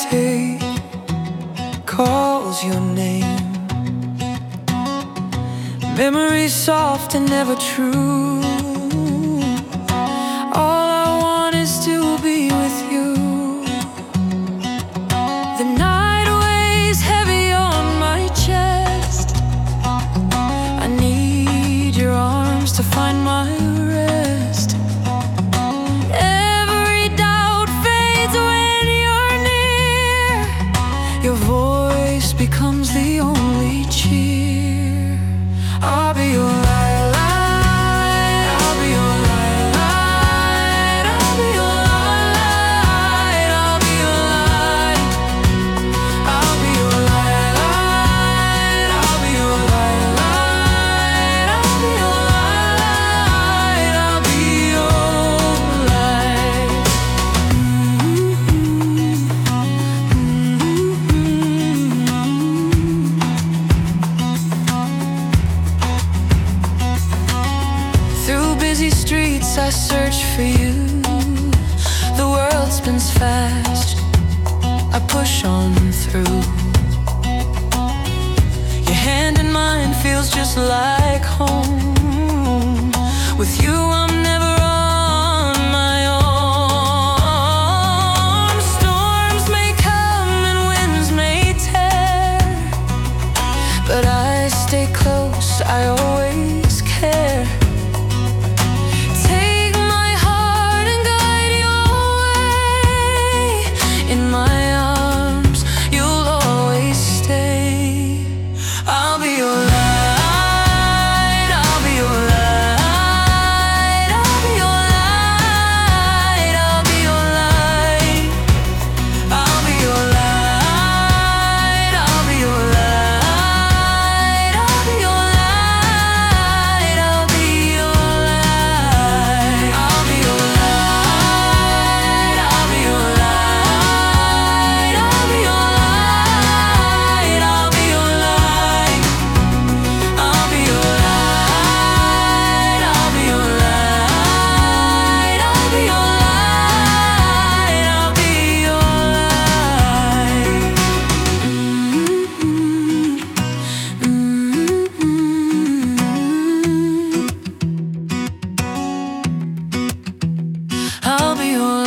day calls your name. Memories soft and never true. All I want is to be with you. The night weighs heavy on my chest. I need your arms to find my rest. Every doubt fades when you're near. Your voice becomes the only cheer. I'll be your light, light. I'll be your light, light. I'll be your light, I'll be your light. I'll be your light, light. I'll be your light, light. I'll be your light, I'll be your light. Through busy streets I search for you. The world spins fast, I push on through. Your hand in mine feels just like home. With you I'm never on my own. Storms may come and winds may tear, but I stay close, I always care. Take my heart and guide your way. In my arms you'll always stay. I'll be your light, I'll be your light. I'll be your light, I'll be your light. I'll be your light, I'll be your light. I'll be your light, I'll be your light. I'll be your light, I'll be your light. I'll be your light, I'll be your light. I'll be your light, I'll be your light. I'll be your light, I'll be your light. I'll be your